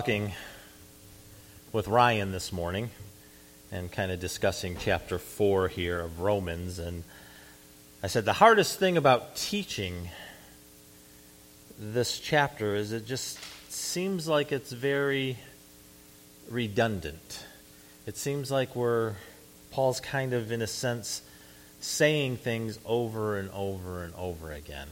Talking with Ryan this morning and kind of discussing chapter 4 here of Romans, and I said the hardest thing about teaching this chapter is it just seems like it's very redundant. It seems like Paul's kind of, in a sense, saying things over and over and over again.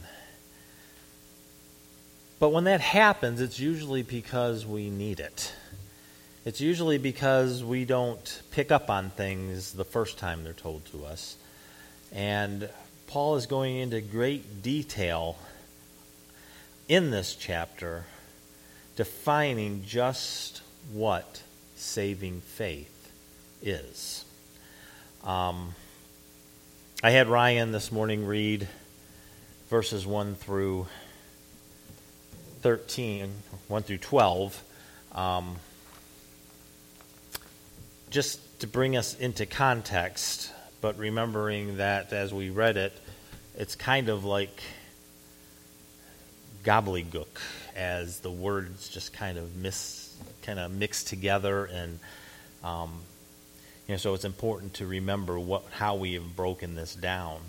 But when that happens, it's usually because we need it. It's usually because we don't pick up on things the first time they're told to us. And Paul is going into great detail in this chapter, defining just what saving faith is. I had Ryan this morning read verses 1 through 13, 1 through 12, just to bring us into context, but remembering that as we read it, it's kind of like gobbledygook, as the words just kind of mix together, and so it's important to remember how we have broken this down.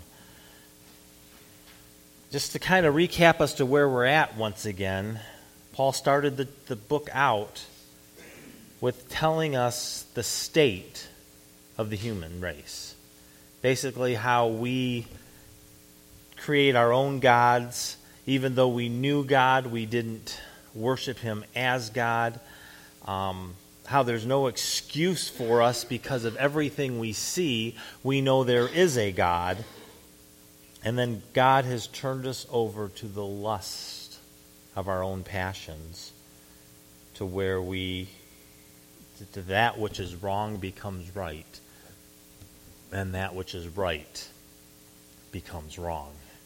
Just to kind of recap us to where we're at once again, Paul started the book out with telling us the state of the human race. Basically how we create our own gods. Even though we knew God, we didn't worship Him as God. How there's no excuse for us because of everything we see. We know there is a God. And then God has turned us over to the lust of our own passions, to where to that which is wrong becomes right, and that which is right becomes wrong.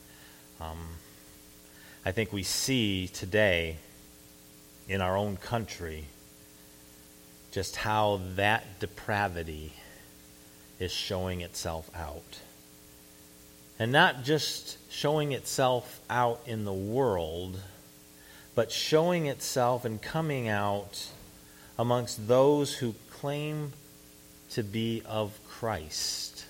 I think we see today in our own country just how that depravity is showing itself out. And not just showing itself out in the world, but showing itself and coming out amongst those who claim to be of Christ.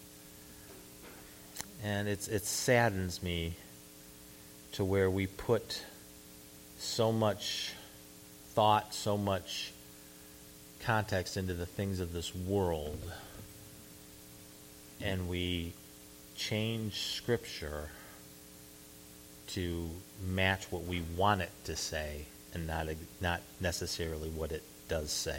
And it saddens me to where we put so much thought, so much context into the things of this world, and we change Scripture to match what we want it to say and not necessarily what it does say.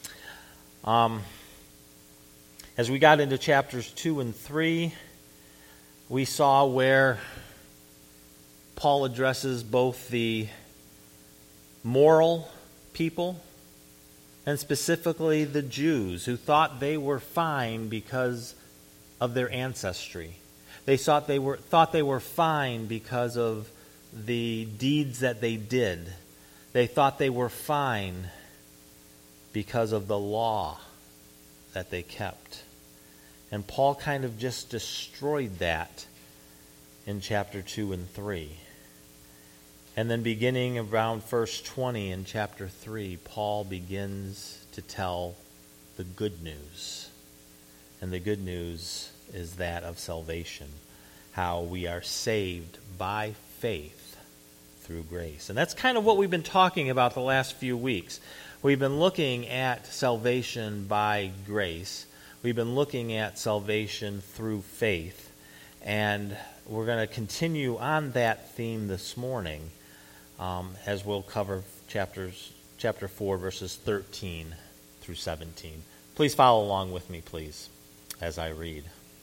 As we got into chapters 2 and 3, we saw where Paul addresses both the moral people and specifically the Jews, who thought they were fine because of their ancestry. They thought they were fine because of the deeds that they did. They thought they were fine because of the law that they kept. And Paul kind of just destroyed that in chapter 2 and 3. And then beginning around verse 20 in chapter 3, Paul begins to tell the good news. And the good news is that of salvation, how we are saved by faith through grace. And that's kind of what we've been talking about the last few weeks. We've been looking at salvation by grace. We've been looking at salvation through faith. And we're going to continue on that theme this morning, as we'll cover chapter 4, verses 13 through 17. Please follow along with me, please, as I read.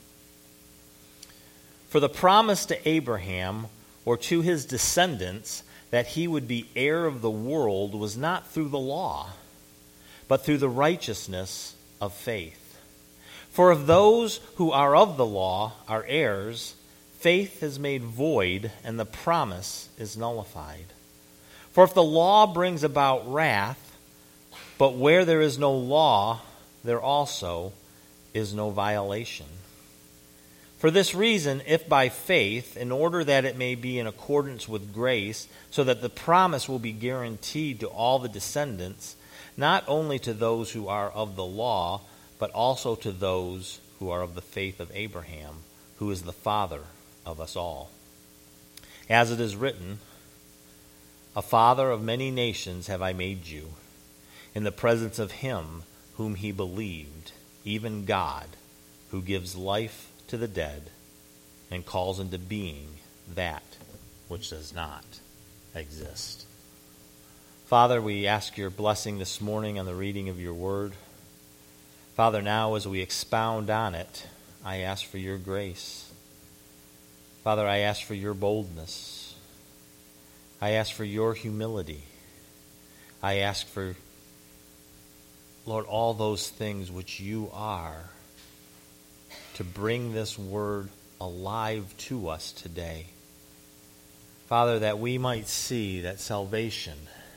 For the promise to Abraham, or to his descendants, that he would be heir of the world was not through the law, but through the righteousness of faith. For if those who are of the law are heirs, faith is made void, and the promise is nullified. For if the law brings about wrath, but where there is no law, there also is no violation. For this reason, if by faith, in order that it may be in accordance with grace, so that the promise will be guaranteed to all the descendants, not only to those who are of the law, but also to those who are of the faith of Abraham, who is the father of us all. As it is written, a father of many nations have I made you, in the presence of him whom he believed, even God, who gives life to the dead and calls into being that which does not exist. Father, we ask your blessing this morning on the reading of your word. Father, now as we expound on it, I ask for your grace. Father, I ask for your boldness. I ask for your humility. I ask for, Lord, all those things which you are, to bring this word alive to us today. Father, that we might see that salvation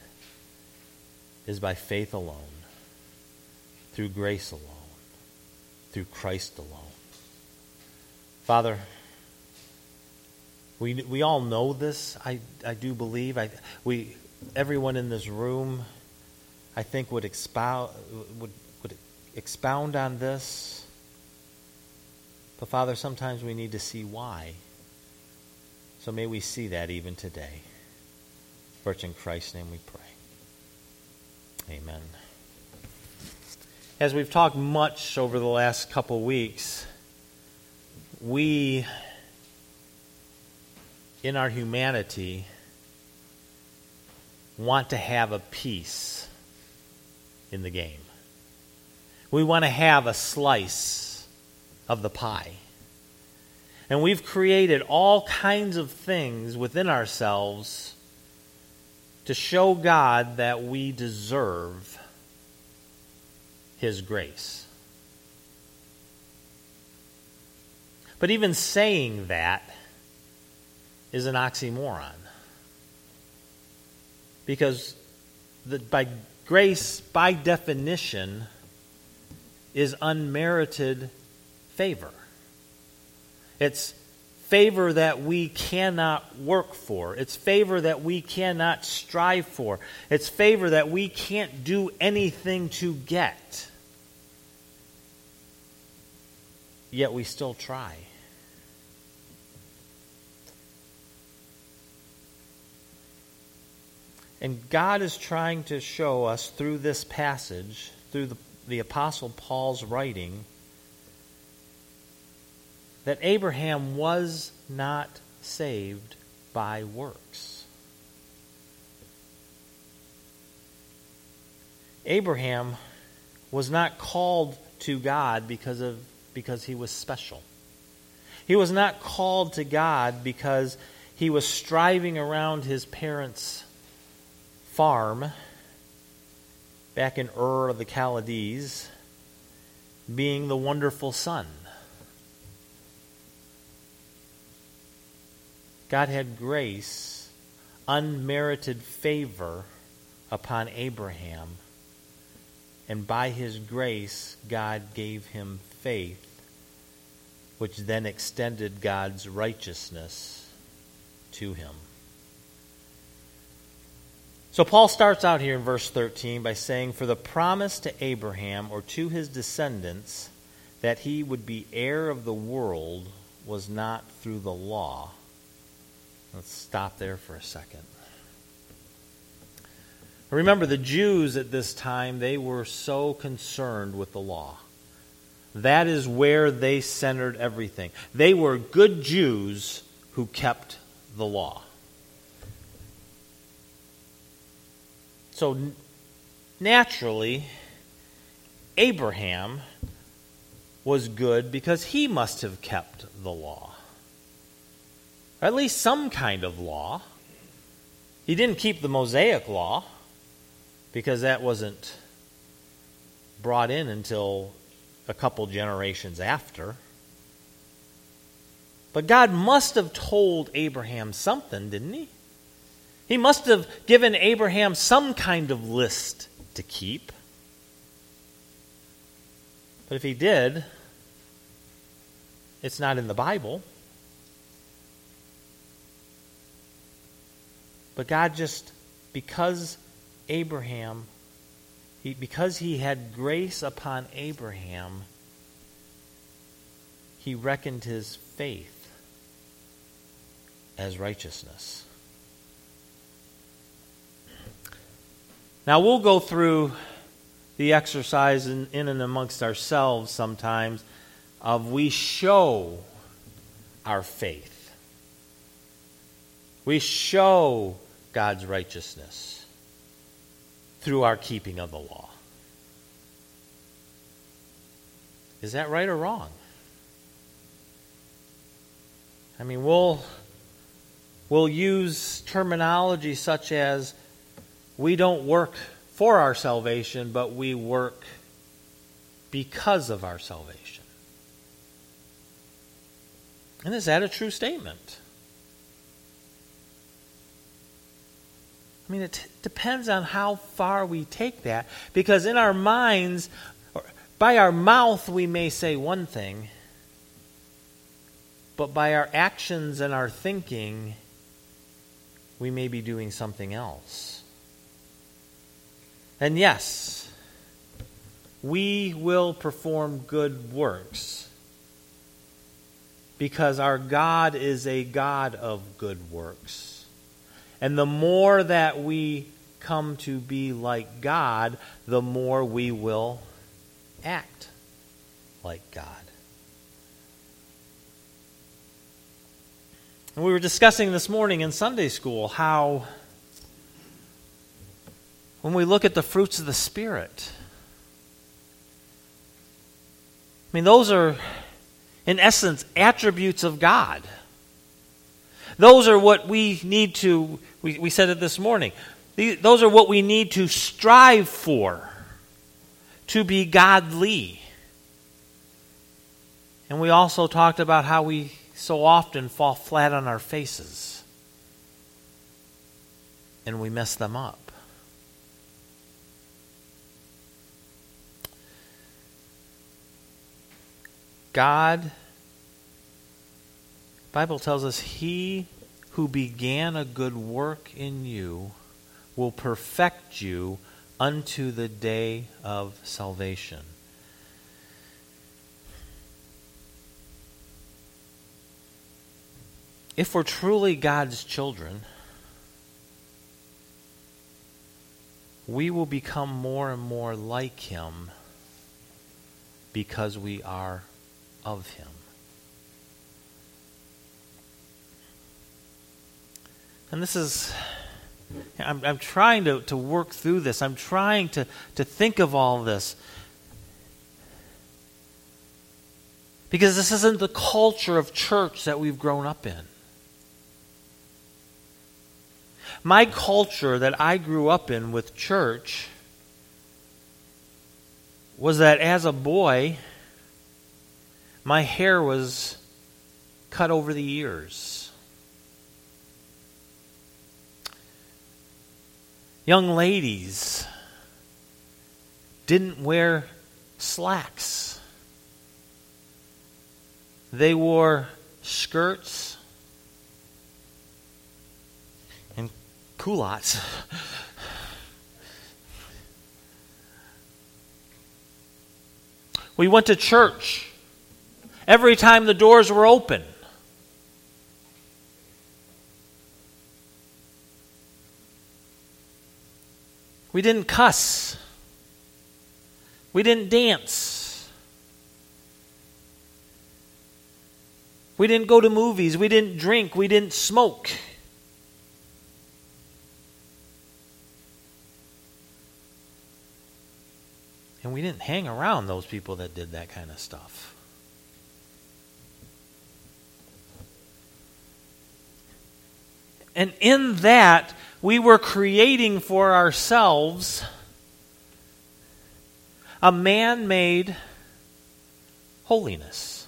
is by faith alone, through grace alone, through Christ alone. Father, we all know this, I do believe. Everyone in this room, I think, would expound on this. But Father, sometimes we need to see why. So may we see that even today. For it's in Christ's name we pray. Amen. As we've talked much over the last couple weeks, we, in our humanity, want to have a piece in the game. We want to have a slice of the pie. And we've created all kinds of things within ourselves to show God that we deserve his grace. But even saying that is an oxymoron. Because by grace, by definition, is unmerited favor. It's favor that we cannot work for. It's favor that we cannot strive for. It's favor that we can't do anything to get. Yet we still try. And God is trying to show us through this passage, through the Apostle Paul's writing, that Abraham was not saved by works. Abraham was not called to God because he was special. He was not called to God because he was striving around his parents' farm back in Ur of the Chaldees, being the wonderful son. God had grace, unmerited favor upon Abraham, and by his grace, God gave him faith, which then extended God's righteousness to him. So Paul starts out here in verse 13 by saying, "For the promise to Abraham, or to his descendants, that he would be heir of the world was not through the law." Let's stop there for a second. Remember, the Jews at this time, they were so concerned with the law. That is where they centered everything. They were good Jews who kept the law. So naturally, Abraham was good because he must have kept the law. Or at least some kind of law. He didn't keep the Mosaic law because that wasn't brought in until a couple generations after. But God must have told Abraham something, didn't he? He must have given Abraham some kind of list to keep. But if he did, It's not in the Bible. But God just, because he had grace upon Abraham, he reckoned his faith as righteousness. Now we'll go through the exercise in and amongst ourselves sometimes of we show our faith. We show God's righteousness through our keeping of the law. Is that right or wrong? I mean, we'll use terminology such as we don't work for our salvation, but we work because of our salvation. And is that a true statement? I mean, it depends on how far we take that, because in our minds, by our mouth, we may say one thing, but by our actions and our thinking, we may be doing something else. And yes, we will perform good works because our God is a God of good works. And the more that we come to be like God, the more we will act like God. And we were discussing this morning in Sunday school how when we look at the fruits of the Spirit, I mean, those are, in essence, attributes of God. Those are what we need to, we said it this morning, those are what we need to strive for, to be godly. And we also talked about how we so often fall flat on our faces and we mess them up. God, the Bible tells us, he who began a good work in you will perfect you unto the day of salvation. If we're truly God's children, we will become more and more like him because we are of him. And this is, I'm trying to work through this. I'm trying to think of all this. Because this isn't the culture of church that we've grown up in. My culture that I grew up in with church was that as a boy, my hair was cut over the ears. Young ladies didn't wear slacks. They wore skirts and culottes. We went to church every time the doors were open. We didn't cuss. We didn't dance. We didn't go to movies. We didn't drink. We didn't smoke. And we didn't hang around those people that did that kind of stuff. And in that, we were creating for ourselves a man-made holiness.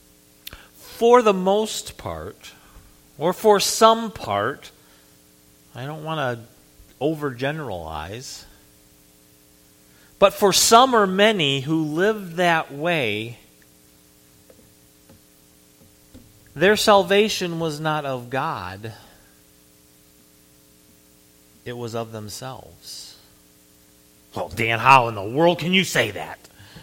For the most part, or for some part, I don't want to overgeneralize. But for some or many who live that way, their salvation was not of God. It was of themselves. Well, Dan, how in the world can you say that?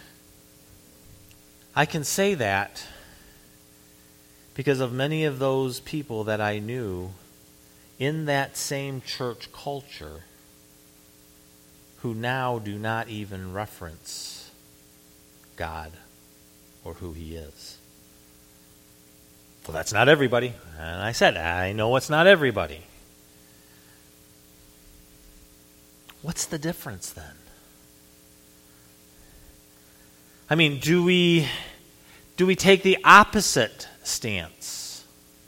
I can say that because of many of those people that I knew in that same church culture who now do not even reference God or who He is. Well, that's not everybody. And I said, I know it's not everybody. What's the difference then? I mean, do we take the opposite stance?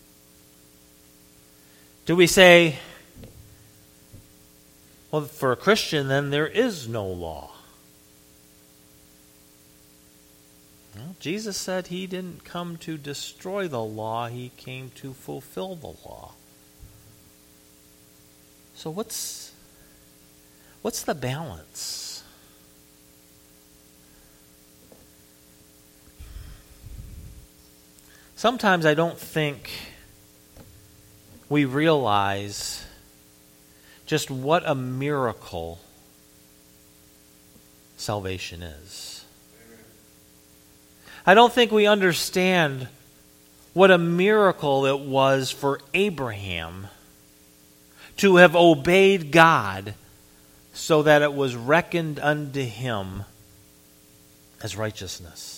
Do we say, well, for a Christian, then there is no law? Well, Jesus said He didn't come to destroy the law, He came to fulfill the law. So what's the balance? Sometimes I don't think we realize just what a miracle salvation is. I don't think we understand what a miracle it was for Abraham to have obeyed God so that it was reckoned unto him as righteousness.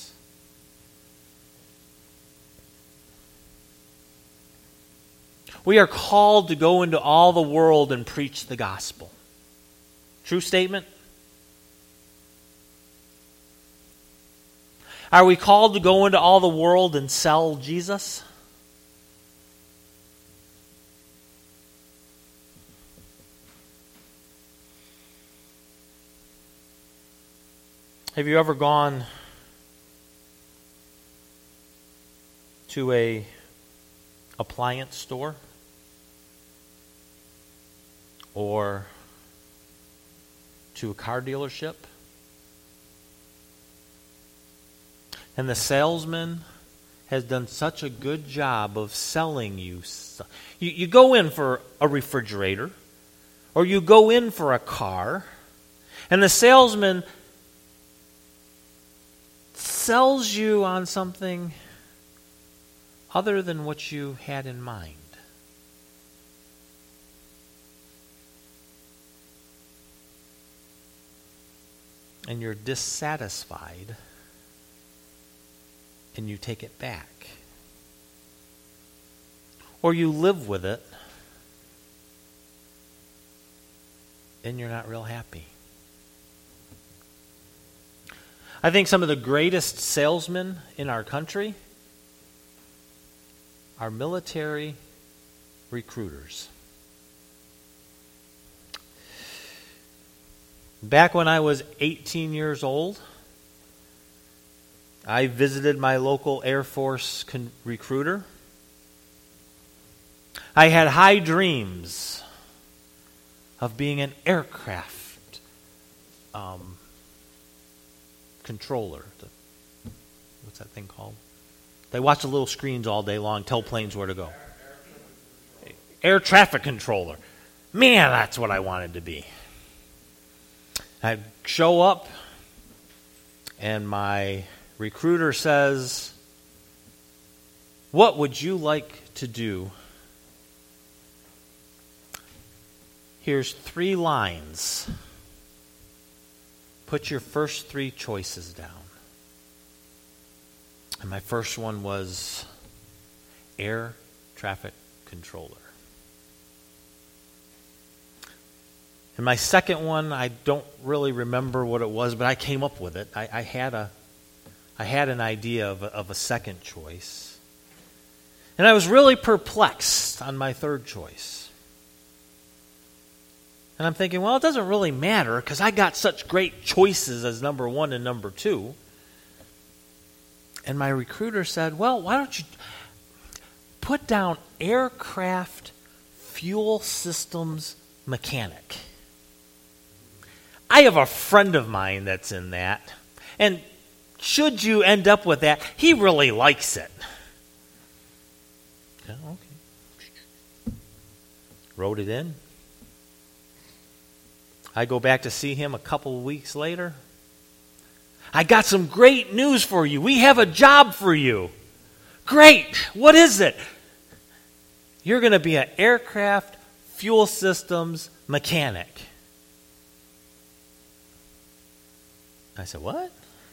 We are called to go into all the world and preach the gospel. True statement? Are we called to go into all the world and sell Jesus? Have you ever gone to an appliance store? Or to a car dealership? And the salesman has done such a good job of selling you. You go in for a refrigerator, or you go in for a car, and the salesman sells you on something other than what you had in mind. And you're dissatisfied, and you take it back. Or you live with it, and you're not real happy. I think some of the greatest salesmen in our country are military recruiters. Back when I was 18 years old, I visited my local Air Force recruiter. I had high dreams of being an aircraft controller. What's that thing called? They watch the little screens all day long, tell planes where to go. Air traffic controller. Man, that's what I wanted to be. I'd show up, and my recruiter says, "What would you like to do?" Here's 3 lines. Put your first 3 choices down. And my first one was air traffic controller. And my second one, I don't really remember what it was, but I came up with it. I had an idea of a second choice. And I was really perplexed on my third choice. And I'm thinking, well, it doesn't really matter because I got such great choices as number 1 and number 2. And my recruiter said, well, why don't you put down aircraft fuel systems mechanic. I have a friend of mine that's in that, and should you end up with that, he really likes it. Okay. Wrote it in. I go back to see him a couple of weeks later. I got some great news for you. We have a job for you. Great. What is it? You're going to be an aircraft fuel systems mechanic. I said, what?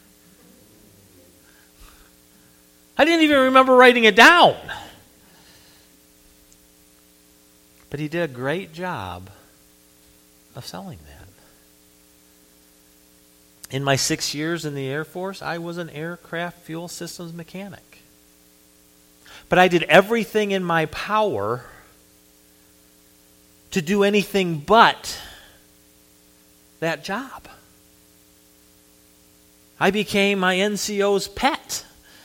I didn't even remember writing it down. But he did a great job of selling that. In my 6 years in the Air Force, I was an aircraft fuel systems mechanic. But I did everything in my power to do anything but that job. I became my NCO's pet.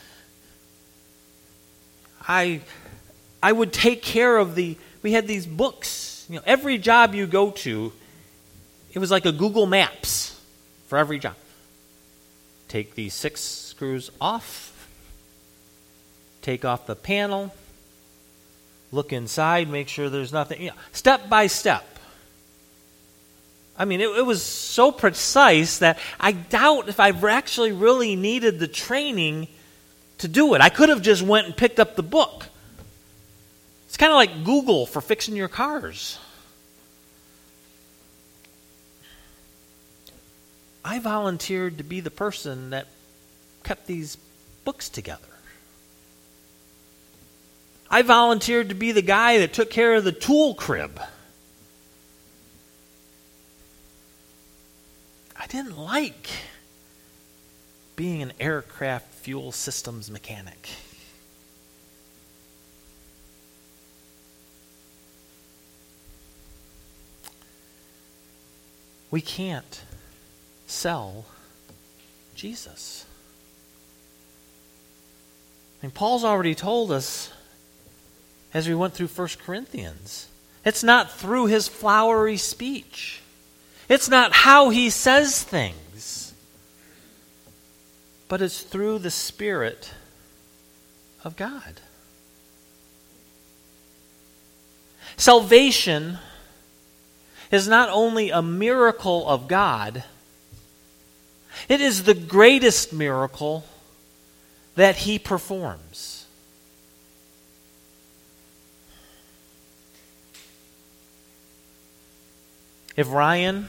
I would take care of we had these books. Every job you go to, it was like a Google Maps for every job. Take these 6 screws off. Take off the panel. Look inside, make sure there's nothing. Step by step. I mean, it was so precise that I doubt if I've actually really needed the training to do it. I could have just went and picked up the book. It's kind of like Google for fixing your cars. I volunteered to be the person that kept these books together. I volunteered to be the guy that took care of the tool crib. I didn't like being an aircraft fuel systems mechanic. We can't sell Jesus. And Paul's already told us as we went through 1 Corinthians, it's not through his flowery speech. It's not how he says things. But it's through the Spirit of God. Salvation is not only a miracle of God, it is the greatest miracle that he performs. If Ryan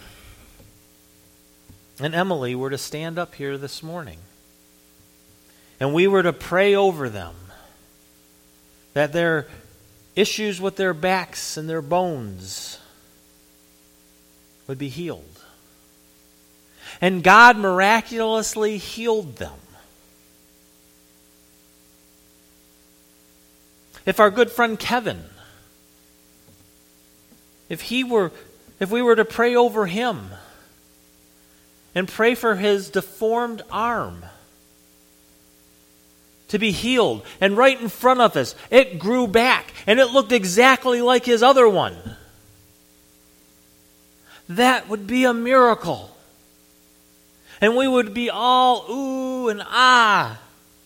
and Emily were to stand up here this morning and we were to pray over them, that their issues with their backs and their bones would be healed, and God miraculously healed them. If our good friend Kevin, if we were to pray over him and pray for his deformed arm to be healed, and right in front of us, it grew back and it looked exactly like his other one, that would be a miracle. And we would be all ooh and ah.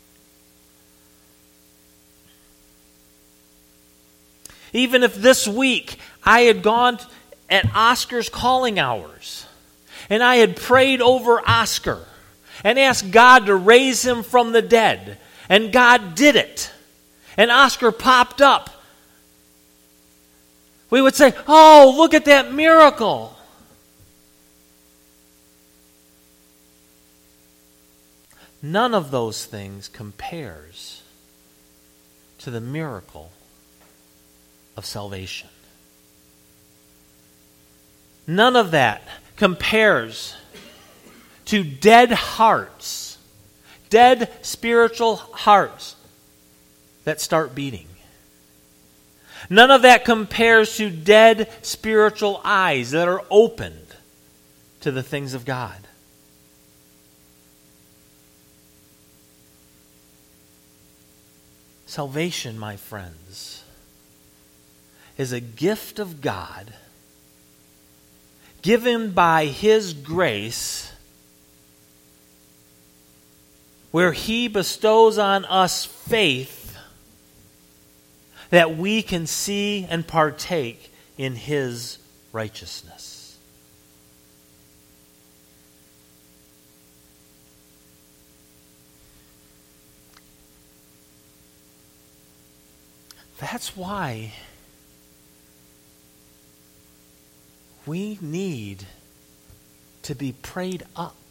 Even if this week I had gone at Oscar's calling hours and I had prayed over Oscar and asked God to raise him from the dead, and God did it, and Oscar popped up, we would say, oh, look at that miracle. None of those things compares to the miracle of salvation. None of that compares to dead hearts, dead spiritual hearts that start beating. None of that compares to dead spiritual eyes that are opened to the things of God. Salvation, my friends, is a gift of God given by His grace, where He bestows on us faith that we can see and partake in His righteousness. That's why we need to be prayed up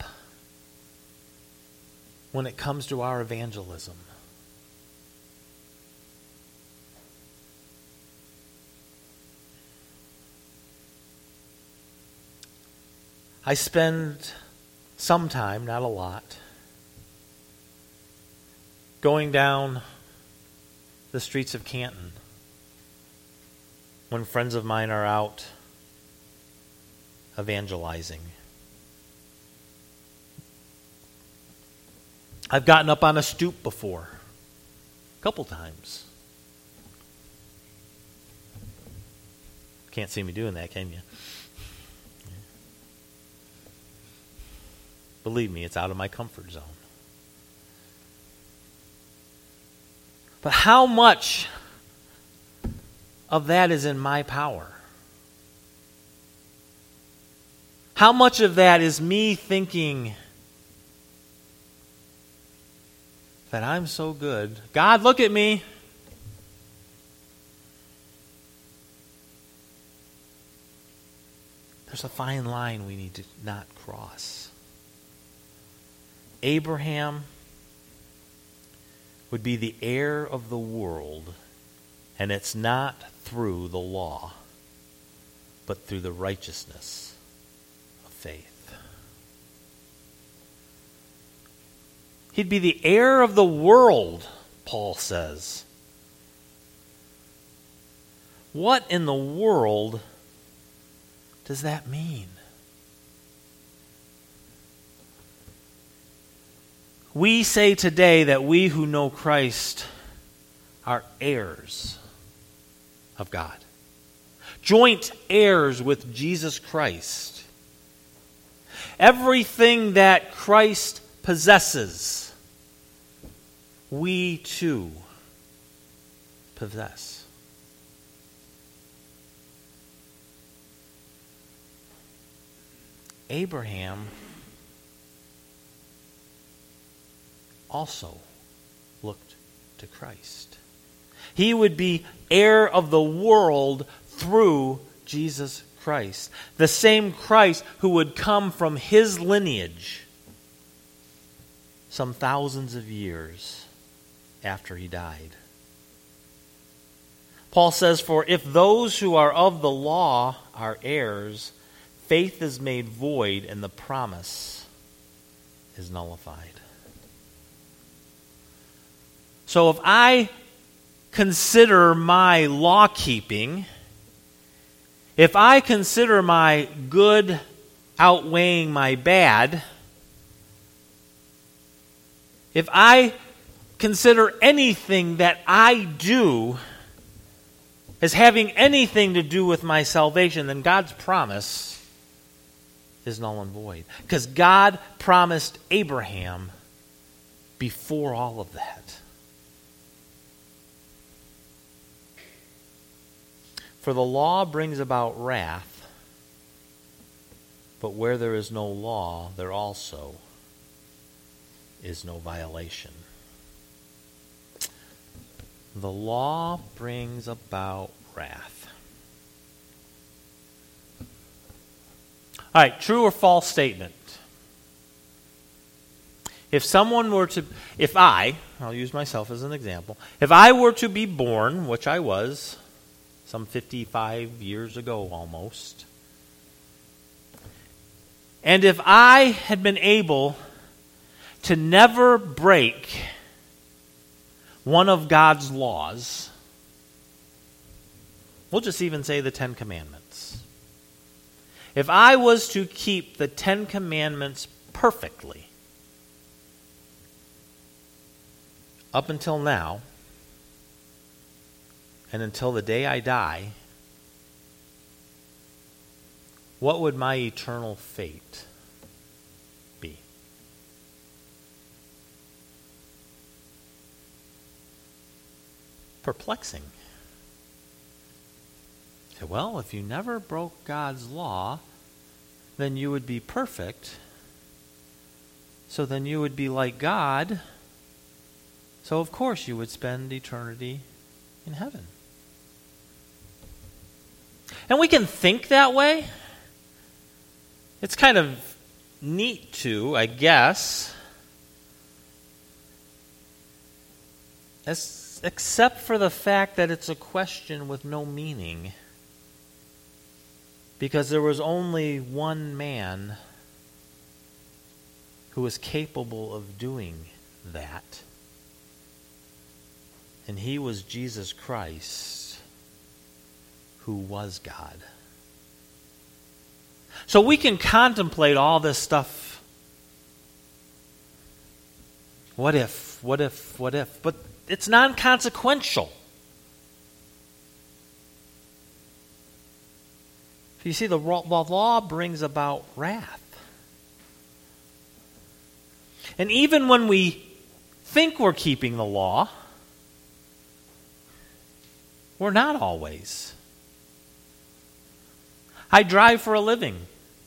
when it comes to our evangelism. I spend some time, not a lot, going down the streets of Canton when friends of mine are out evangelizing. I've gotten up on a stoop before, a couple times. Can't see me doing that, can you? Believe me, it's out of my comfort zone. But how much of that is in my power? How much of that is me thinking that I'm so good? God, look at me. There's a fine line we need to not cross. Abraham would be the heir of the world, and it's not through the law, but through the righteousness of faith. He'd be the heir of the world, Paul says. What in the world does that mean? We say today that we who know Christ are heirs of God, joint heirs with Jesus Christ. Everything that Christ possesses, we too possess. Abraham also looked to Christ. He would be heir of the world through Jesus Christ. The same Christ who would come from his lineage some thousands of years after he died. Paul says, "For if those who are of the law are heirs, faith is made void and the promise is nullified." So if I consider my law keeping, if I consider my good outweighing my bad, if I consider anything that I do as having anything to do with my salvation, then God's promise is null and void. Because God promised Abraham before all of that. For the law brings about wrath, but where there is no law, there also is no violation. The law brings about wrath. All right, true or false statement? I'll use myself as an example. If I were to be born, which I was, some 55 years ago almost, and if I had been able to never break one of God's laws, we'll just even say the 10 Commandments. If I was to keep the 10 Commandments perfectly up until now, and until the day I die, what would my eternal fate be? Perplexing. Well, if you never broke God's law, then you would be perfect. So then you would be like God. So of course you would spend eternity in heaven. And we can think that way. It's kind of neat to, I guess. Except for the fact that it's a question with no meaning. Because there was only one man who was capable of doing that. And he was Jesus Christ, who was God. So we can contemplate all this stuff. What if? But it's non-consequential. You see, the law brings about wrath. And even when we think we're keeping the law, we're not always. I drive for a living.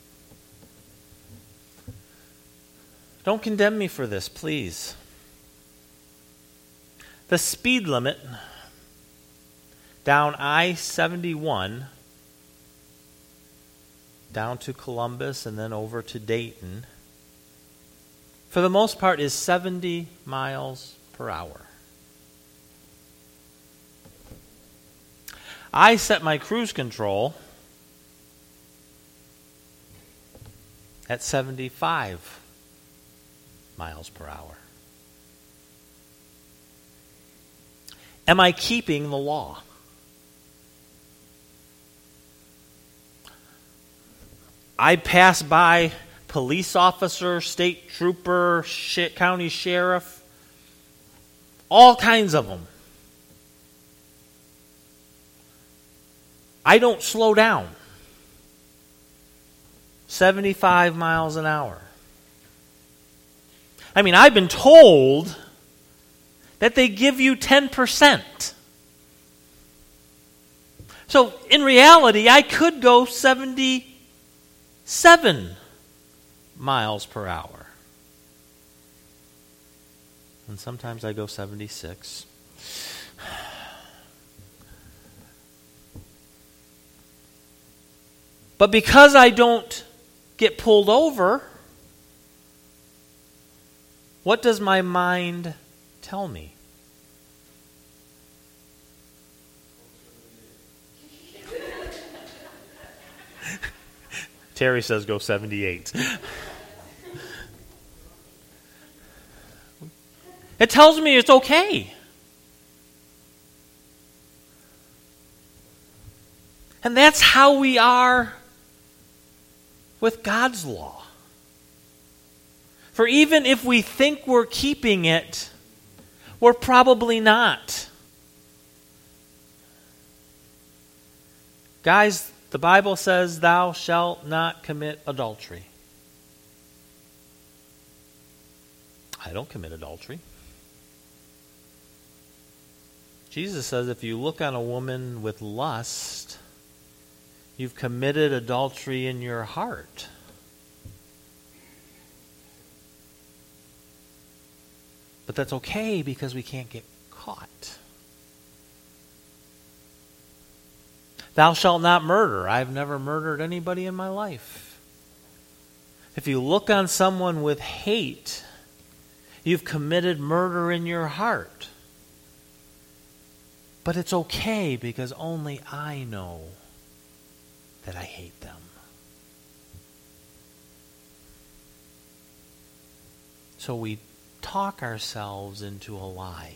Don't condemn me for this, please. The speed limit down I-71 down to Columbus and then over to Dayton, for the most part, is 70 miles per hour. I set my cruise control at 75 miles per hour. Am I keeping the law? I pass by police officer, state trooper, county sheriff, all kinds of them. I don't slow down. 75 miles an hour. I mean, I've been told that they give you 10%. So, in reality, I could go 77 miles per hour. And sometimes I go 76. But because I don't get pulled over, what does my mind tell me? Terry says go 78. It tells me it's okay. And that's how we are with God's law. For even if we think we're keeping it, we're probably not. Guys, the Bible says, "Thou shalt not commit adultery." I don't commit adultery. Jesus says if you look on a woman with lust, you've committed adultery in your heart. But that's okay because we can't get caught. Thou shalt not murder. I've never murdered anybody in my life. If you look on someone with hate, you've committed murder in your heart. But it's okay because only I know that I hate them. So we talk ourselves into a lie.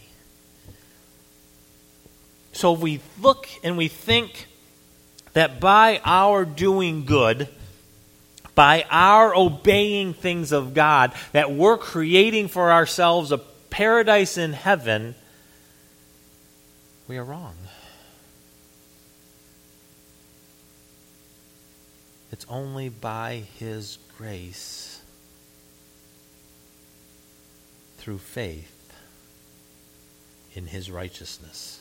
So we look and we think that by our doing good, by our obeying things of God, that we're creating for ourselves a paradise in heaven, we are wrong. It's only by His grace, through faith in His righteousness.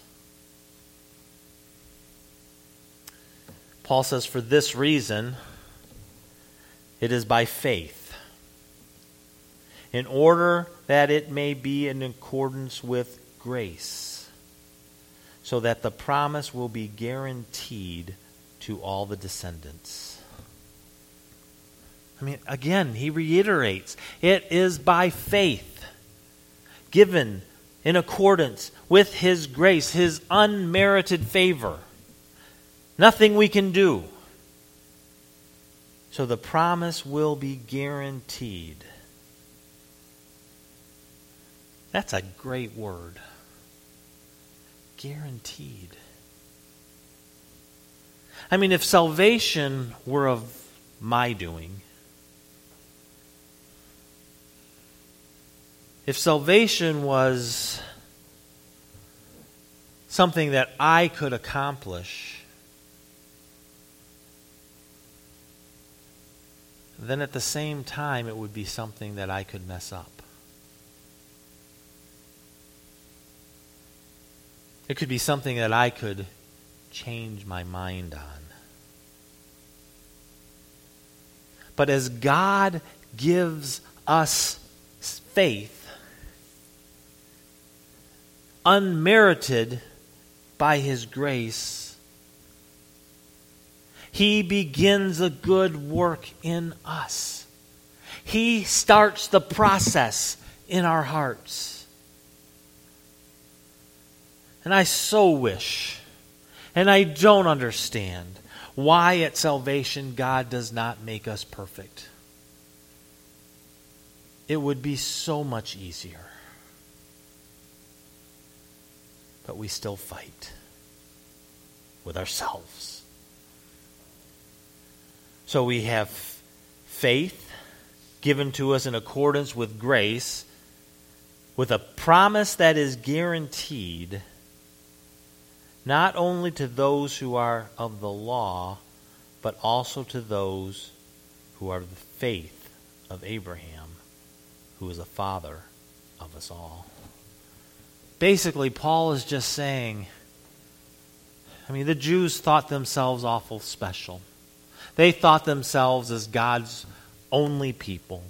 Paul says, for this reason, it is by faith, in order that it may be in accordance with grace, so that the promise will be guaranteed to all the descendants. I mean, again, he reiterates, it is by faith, given in accordance with His grace, His unmerited favor. Nothing we can do. So the promise will be guaranteed. That's a great word. Guaranteed. I mean, if salvation were of my doing, if salvation was something that I could accomplish, then at the same time it would be something that I could mess up. It could be something that I could change my mind on. But as God gives us faith, unmerited by His grace, He begins a good work in us. He starts the process in our hearts. And I so wish, and I don't understand, why at salvation God does not make us perfect. It would be so much easier. But we still fight with ourselves. So we have faith given to us in accordance with grace, with a promise that is guaranteed not only to those who are of the law, but also to those who are of the faith of Abraham, who is the father of us all. Basically, Paul is just saying, the Jews thought themselves awful special. They thought themselves as God's only people.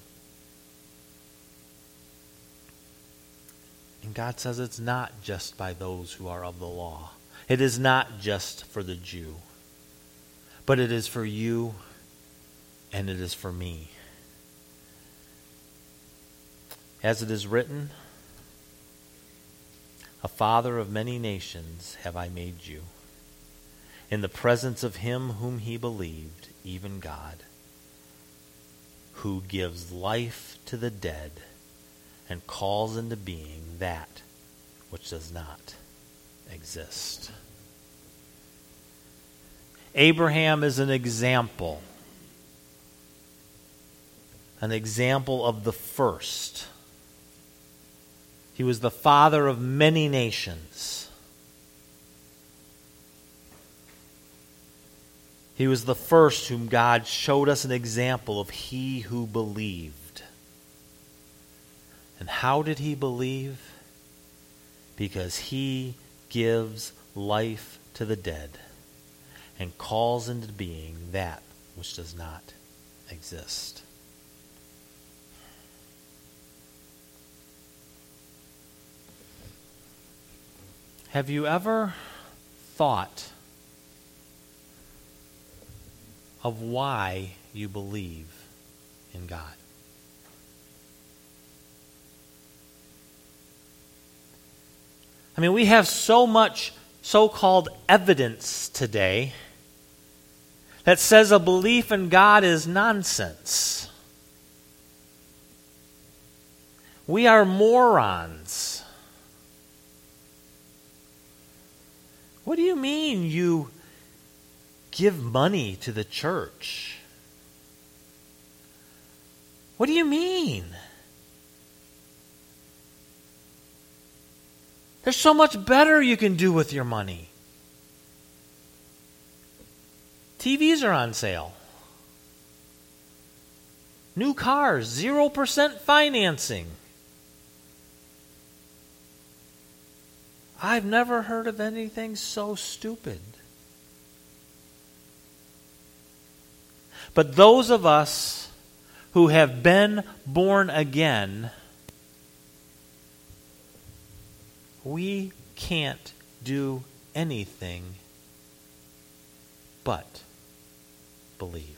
And God says it's not just by those who are of the law. It is not just for the Jew. But it is for you and it is for me. As it is written, a father of many nations have I made you, in the presence of Him whom He believed, even God, who gives life to the dead and calls into being that which does not exist. Abraham is an example of the first. He was the father of many nations. He was the first whom God showed us an example of he who believed. And how did he believe? Because he gives life to the dead and calls into being that which does not exist. Have you ever thought of why you believe in God? We have so much so-called evidence today that says a belief in God is nonsense. We are morons. What do you mean you give money to the church? What do you mean? There's so much better you can do with your money. TVs are on sale. New cars, 0% financing. I've never heard of anything so stupid. But those of us who have been born again, we can't do anything but believe.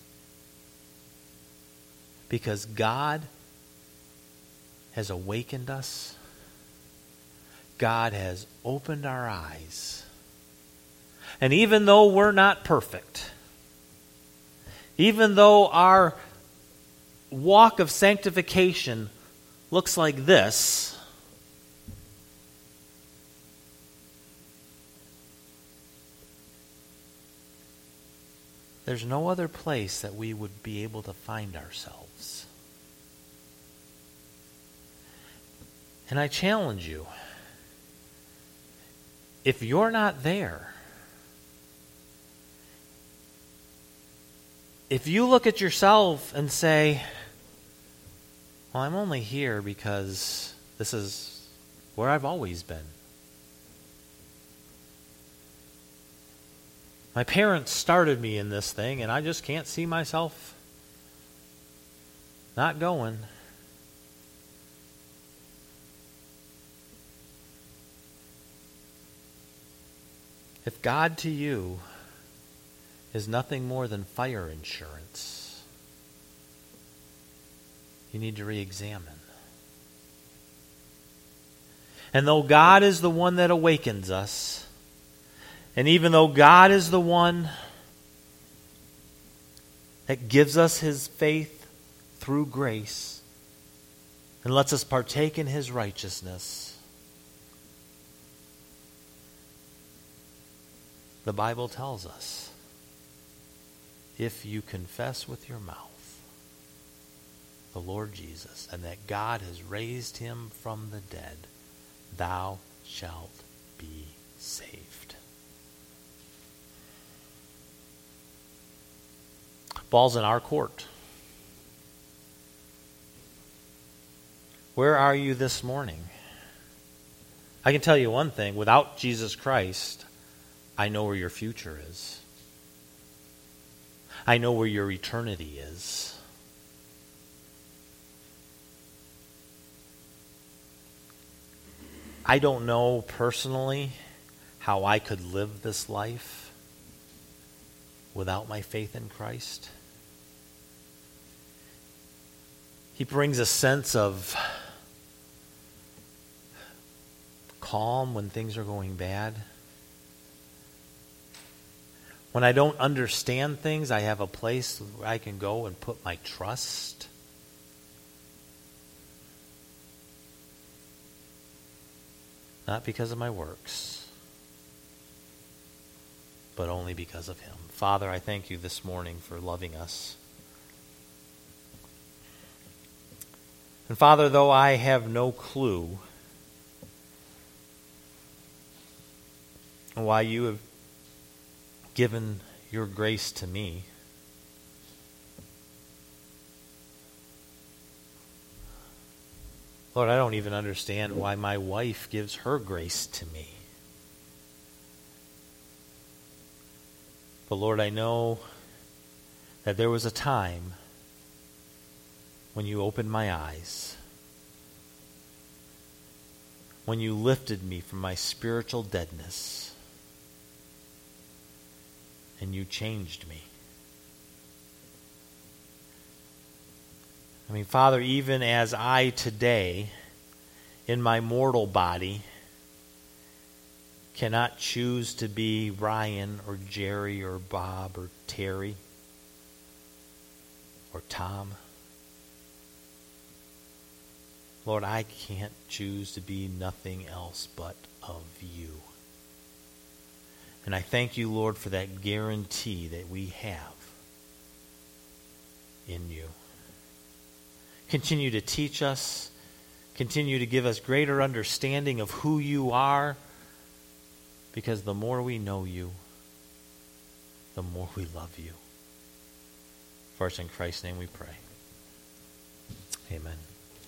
Because God has awakened us. God has opened our eyes. And even though we're not perfect, even though our walk of sanctification looks like this, there's no other place that we would be able to find ourselves. And I challenge you, if you're not there, if you look at yourself and say, well, I'm only here because this is where I've always been. My parents started me in this thing, and I just can't see myself not going. If God to you is nothing more than fire insurance, you need to re-examine. And though God is the one that awakens us, and even though God is the one that gives us His faith through grace and lets us partake in His righteousness, the Bible tells us, if you confess with your mouth the Lord Jesus and that God has raised Him from the dead, thou shalt be saved. Ball's in our court. Where are you this morning? I can tell you one thing. Without Jesus Christ, I know where your future is. I know where your eternity is. I don't know personally how I could live this life without my faith in Christ. He brings a sense of calm when things are going bad. When I don't understand things, I have a place where I can go and put my trust. Not because of my works, but only because of Him. Father, I thank You this morning for loving us. And Father, though I have no clue why You have given Your grace to me, Lord, I don't even understand why my wife gives her grace to me. But Lord, I know that there was a time when You opened my eyes, when You lifted me from my spiritual deadness, and You changed me. I mean, Father, even as I today, in my mortal body, cannot choose to be Ryan or Jerry or Bob or Terry or Tom, Lord, I can't choose to be nothing else but of You. And I thank You, Lord, for that guarantee that we have in You. Continue to teach us. Continue to give us greater understanding of who You are, because the more we know You, the more we love You. For it's in Christ's name we pray. Amen.